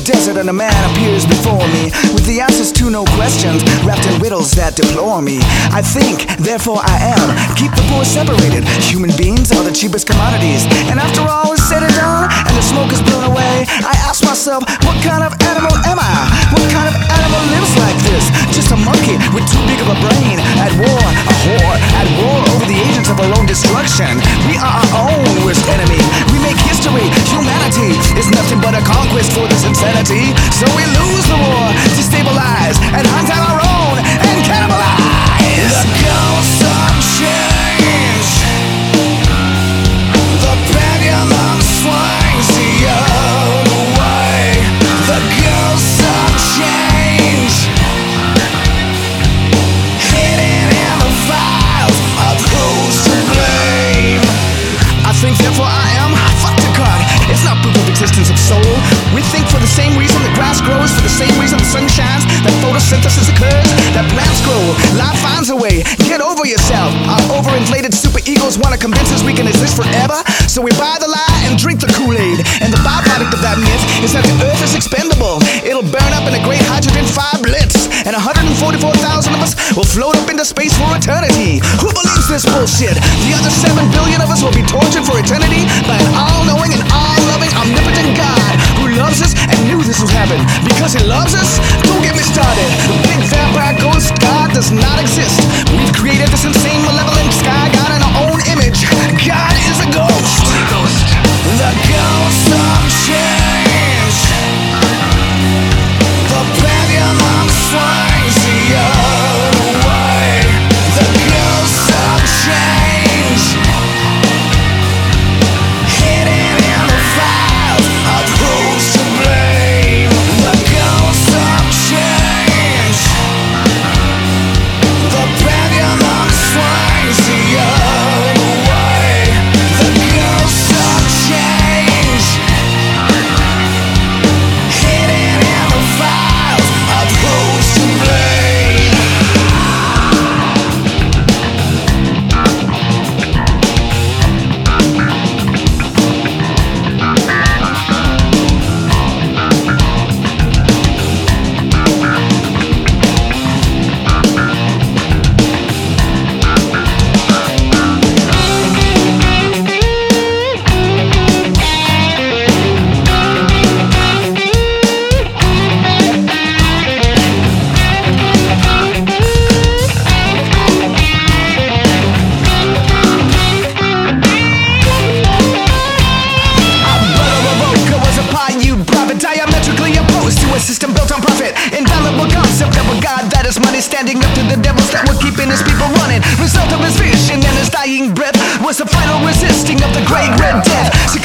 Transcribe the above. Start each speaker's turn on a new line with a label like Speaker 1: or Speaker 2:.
Speaker 1: desert and a man appears before me with the answers to no questions, wrapped in riddles that deplore me. I think, therefore I am. Keep the poor separated. Human beings are the cheapest commodities. And after all is said and done, and the smoke is blown away, I ask myself, what kind of animal am I? What kind of animal lives like this? Just a monkey with too big of a brain. At war, a whore, at war over the agents of our own destruction. We are our own worst enemy. We make history. Humanity is nothing but a conquest for this insanity. So we lose the war, destabilize, and hunt out our own and cannibalize. The ghosts of change. The pendulum swings the other way. The ghosts of change. Hidden in the files of who's to blame. I think therefore I am. Fuck the God. It's not proof of existence of soul. We think for the same reason the grass grows, for the same reason the sun shines, that photosynthesis occurs, that plants grow, life finds a way. Get over yourself. Our overinflated super egos want to convince us we can exist forever, so we buy the lie and drink the Kool-Aid. And the byproduct of that myth is that the earth is expendable. It'll burn up in a great hydrogen fire blitz, and 144,000 of us will float up into space for eternity. Who believes this bullshit? The other 7 billion of us will be tortured for eternity by an all-knowing and all-loving omnipotent God who loves us and knew this would happen. Because he loves us? Don't get me started. The big vampire ghost God does not exist. We've created this insane malevolent sky God in our own image. God is a ghost. Holy Ghost. The ghost of change. The pendulum swings the other way. The ghost of change. Hidden in the files of who's to blame. The ghost of change. The pendulum swings the other way. The ghost of change. Hidden in the files of who's to blame. Diametrically opposed to a system built on profit. Infallible concept of a God that is money, standing up to the devils that were keeping his people running. Result of his vision and his dying breath was the final resisting of the great red death.